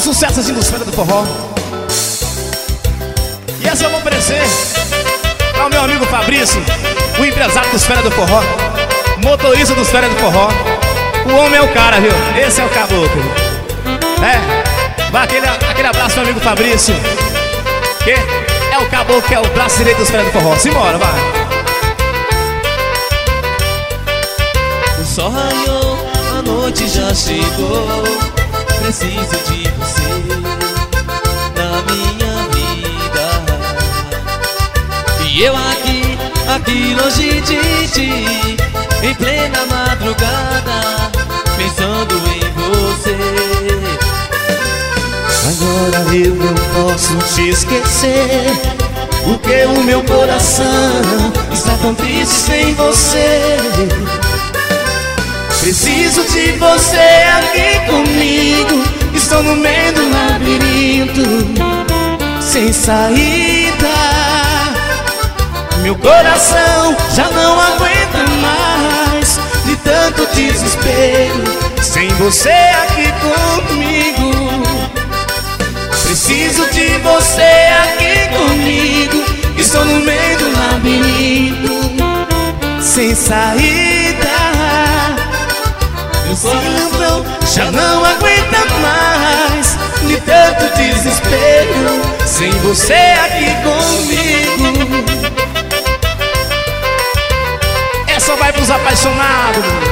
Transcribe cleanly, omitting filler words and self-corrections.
sucesso assim dos Fera do Forró. E essa eu vou oferecer para o meu amigo Fabrício, o empresário dos Fera do Forró, motorista dos Fera do Forró. O homem é o cara, viu? Esse é o caboclo. Vai aquele abraço, meu amigo Fabrício, que é o caboclo, que é o braço direito dos Fera do Forró. Simbora, vai. O sol raiou, a noite já chegou. Preciso de você na minha vida. E eu aqui longe de ti, em plena madrugada, pensando em você. Agora eu não posso te esquecer, porque o meu coração está tão triste sem você. Preciso de você aqui comigo. Estou no meio do labirinto, sem saída. Meu coração já não aguenta mais, de tanto desespero, sem você aqui comigo. Preciso de você aqui comigo. Estou no meio do labirinto, sem saída. Meu coração já não aguenta mais, de tanto desespero, sem você aqui comigo. Essa vai pros apaixonados.